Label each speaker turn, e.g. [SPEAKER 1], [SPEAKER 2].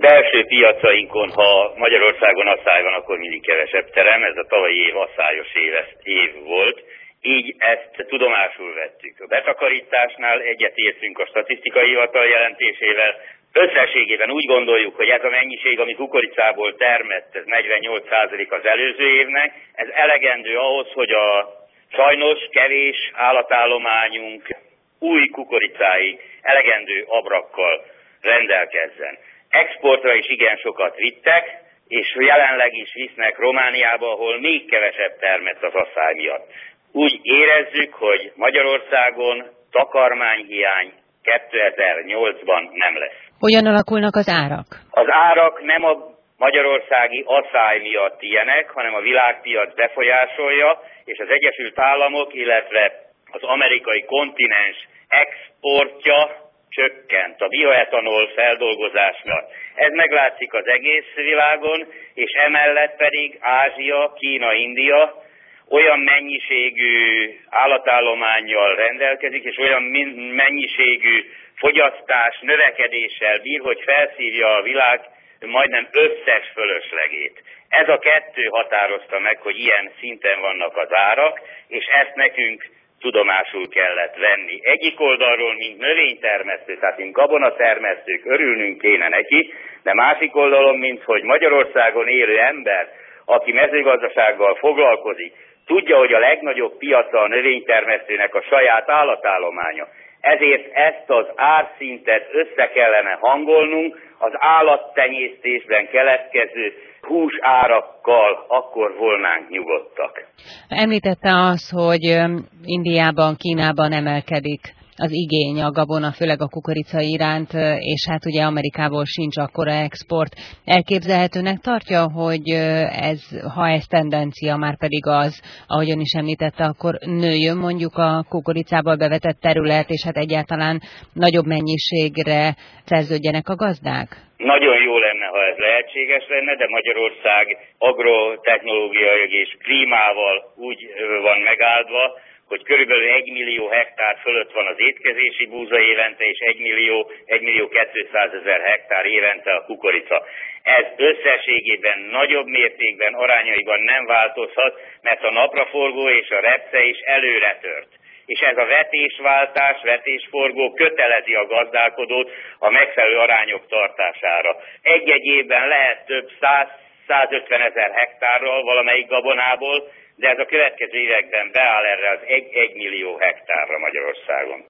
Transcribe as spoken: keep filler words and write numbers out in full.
[SPEAKER 1] belső piacainkon, ha Magyarországon asszály van, akkor mindig kevesebb terem, ez a tavalyi év aszályos éves év volt, így ezt tudomásul vettük. A betakarításnál egyetértünk a statisztikai hivatal jelentésével, összességében úgy gondoljuk, hogy ez a mennyiség, ami kukoricából termett, ez negyvennyolc százalék az előző évnek, ez elegendő ahhoz, hogy a sajnos kevés állatállományunk új kukoricái elegendő abrakkal rendelkezzen. Exportra is igen sokat vittek, és jelenleg is visznek Romániába, ahol még kevesebb termett az asszály miatt. Úgy érezzük, hogy Magyarországon takarmányhiány kétezer-nyolcban nem lesz.
[SPEAKER 2] Hogyan alakulnak az árak?
[SPEAKER 1] Az árak nem a magyarországi asszály miatt ilyenek, hanem a világpiac befolyásolja, és az Egyesült Államok, illetve az amerikai kontinens exportja csökkent a bioetanol feldolgozás miatt. Ez meglátszik az egész világon, és emellett pedig Ázsia, Kína, India olyan mennyiségű állatállománnyal rendelkezik, és olyan mennyiségű fogyasztás növekedéssel bír, hogy felszívja a világ majdnem összes fölöslegét. Ez a kettő határozta meg, hogy ilyen szinten vannak az árak, és ezt nekünk tudomásul kellett venni. Egyik oldalról, mint növénytermesztő, tehát mint gabonatermesztők örülnünk kéne neki, de másik oldalon, mint hogy Magyarországon élő ember, aki mezőgazdasággal foglalkozik, tudja, hogy a legnagyobb piaca a növénytermesztőnek a saját állatállománya. Ezért ezt az árszintet össze kellene hangolnunk az állattenyésztésben keletkező húsárakkal, akkor volnánk nyugodtak.
[SPEAKER 2] Említette azt, hogy Indiában, Kínában emelkedik az igény a gabona, főleg a kukorica iránt, és hát ugye Amerikából sincs akkora export. Elképzelhetőnek tartja, hogy ez, ha ez tendencia, már pedig az, ahogy ön is említette, akkor nőjön mondjuk a kukoricából bevetett terület, és hát egyáltalán nagyobb mennyiségre szerződjenek a gazdák?
[SPEAKER 1] Nagyon jó lenne, ha ez lehetséges lenne, de Magyarország agrotechnológiai és klímával úgy van megáldva, hogy körülbelül egy millió hektár fölött van az étkezési búza évente, és egy millió, egy millió kétszázezer hektár évente a kukorica. Ez összességében nagyobb mértékben, arányaiban nem változhat, mert a napraforgó és a repce is előre tört. És ez a vetésváltás, vetésforgó kötelezi a gazdálkodót a megfelelő arányok tartására. Egy-egy évben lehet több száz-százötven ezer hektárral valamelyik gabonából, de ez a következő években beáll erre az egy millió hektárra Magyarországon.